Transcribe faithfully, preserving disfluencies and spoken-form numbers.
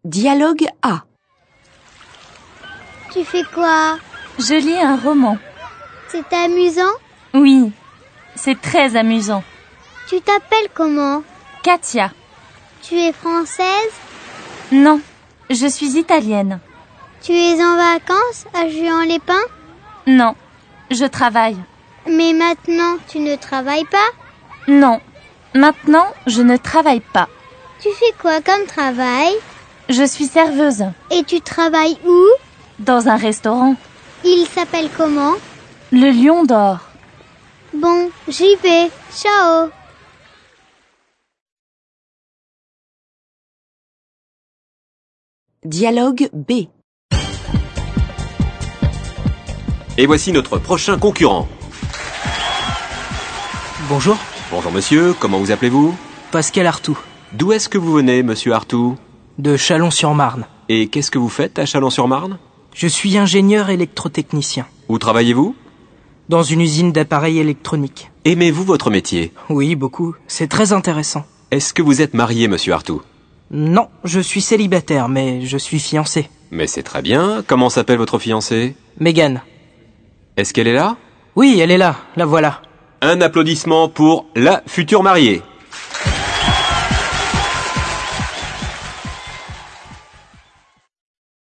Dialogue A. Tu fais quoi? Je lis un roman. C'est amusant? Oui, c'est très amusant. Tu t'appelles comment? Katia. Tu es française? Non, je suis italienne. Tu es en vacances à Juan-les-Pins? Non, je travaille. Mais maintenant, tu ne travailles pas? Non, maintenant, je ne travaille pas. Tu fais quoi comme travail? Je suis serveuse. Et tu travailles où? Dans un restaurant. Il s'appelle comment? Le Lion d'Or. Bon, j'y vais. Ciao. Dialogue B. Et voici notre prochain concurrent. Bonjour, Bonjour monsieur, comment vous appelez-vous? Pascal Artout, D'où est-ce que vous venez, monsieur Artout? de Chalon-sur-Marne. Et qu'est-ce que vous faites à Chalon-sur-Marne? Je suis ingénieur électrotechnicien, Où travaillez-vous? dans une usine d'appareils électroniques. Aimez-vous votre métier? Oui, beaucoup, c'est très intéressant. Est-ce que vous êtes marié, monsieur Artout? Non, je suis célibataire, mais je suis fiancé. Mais c'est très bien, comment s'appelle votre fiancée? Mégane. Est-ce qu'elle est là? Oui, elle est là, la voilà. Un applaudissement pour la future mariée.